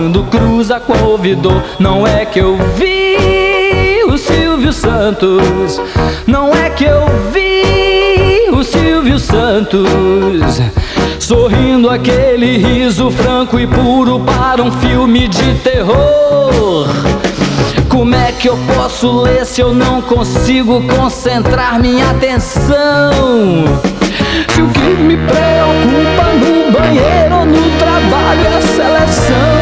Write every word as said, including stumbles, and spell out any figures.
quando cruza com a ouvidor. Não é que eu vi o Silvio Santos, não é que eu vi o Silvio Santos sorrindo aquele riso franco e puro para um filme de terror. Como é que eu posso ler se eu não consigo concentrar minha atenção? Se o que me preocupa no banheiro ou no trabalho é a seleção.